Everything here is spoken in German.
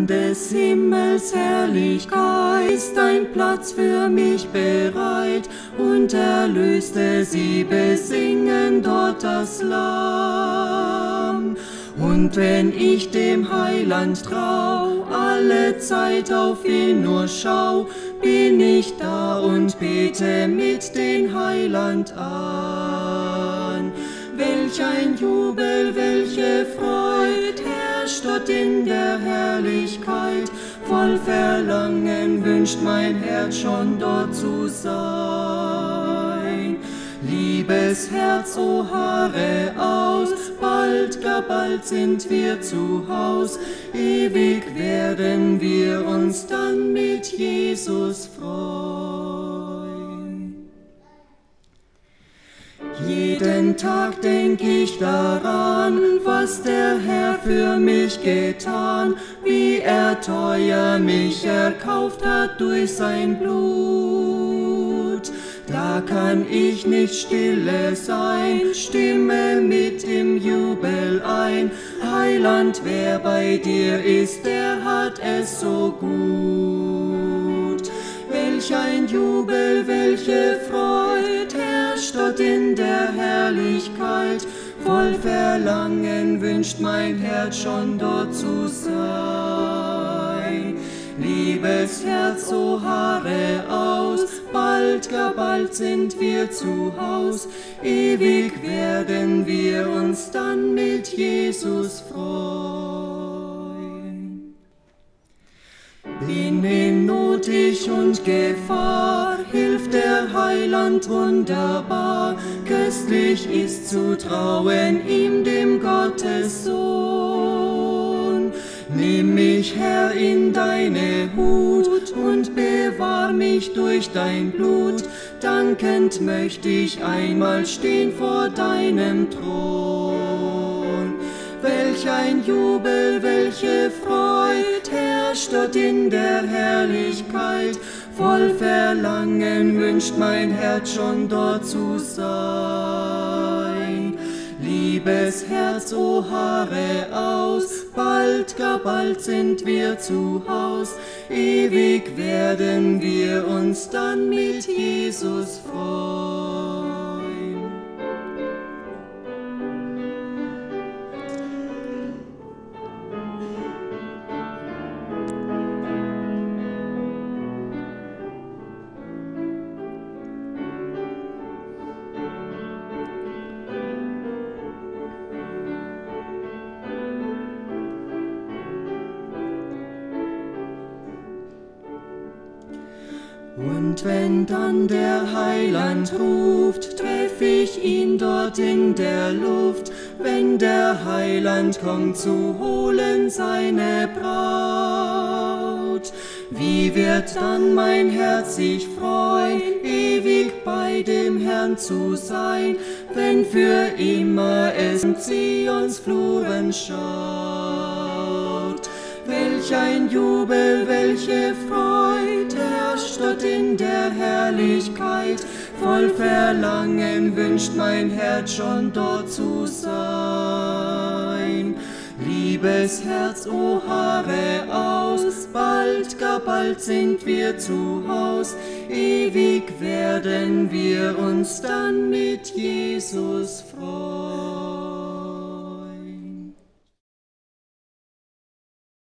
des Himmels Herrlichkeit, ist ein Platz für mich bereit, und Erlöste sie besingen dort das Lamm. Und wenn ich dem Heiland trau, alle Zeit auf ihn nur schau, bin ich da und bete mit den Heiland an. Welch ein Jubel, welche Freud herrscht dort in der Herrlichkeit, voll Verlangen wünscht mein Herz schon dort zu sein. Liebes Herz, o harre aus, bald, gar bald sind wir zu Haus, ewig werden wir uns dann mit Jesus freuen. Jeden Tag denk ich daran, was der Herr für mich getan, wie er teuer mich erkauft hat durch sein Blut. Da kann ich nicht stille sein, stimme mit im Jubel ein. Heiland, wer bei dir ist, der hat es so gut. Welch ein Jubel, welche Freud herrscht dort in der Herrlichkeit, voll Verlangen wünscht mein Herz schon dort zu sein. Liebes Herz, o harre aus, bald, gar bald sind wir zu Haus, ewig werden wir uns dann mit Jesus freuen. Bin in Not ich und Gefahr, hilft der Heiland wunderbar, köstlich ist zu trauen ihm, dem Gottes Sohn. Nimm mich, Herr, in deine Hut und bewahr mich durch dein Blut. Dankend möchte ich einmal stehen vor deinem Thron. Welch ein Jubel, welche Freud herrscht dort in der Herrlichkeit. Voll Verlangen wünscht mein Herz schon dort zu sein. Liebes Herz, o harre aus, bald, gar bald sind wir zu Haus, ewig werden wir uns dann mit Jesus freuen. Und wenn dann der Heiland ruft, treff ich ihn dort in der Luft, wenn der Heiland kommt zu holen seine Braut. Wie wird dann mein Herz sich freuen, ewig bei dem Herrn zu sein, wenn für immer es in Zions Fluren schaut. Welch ein Jubel, welche Freud herrscht dort in der Herrlichkeit, voll Verlangen wünscht mein Herz schon dort zu sein. Liebes Herz, o harre aus, bald, gar bald sind wir zu Haus, ewig werden wir uns dann mit Jesus freuen.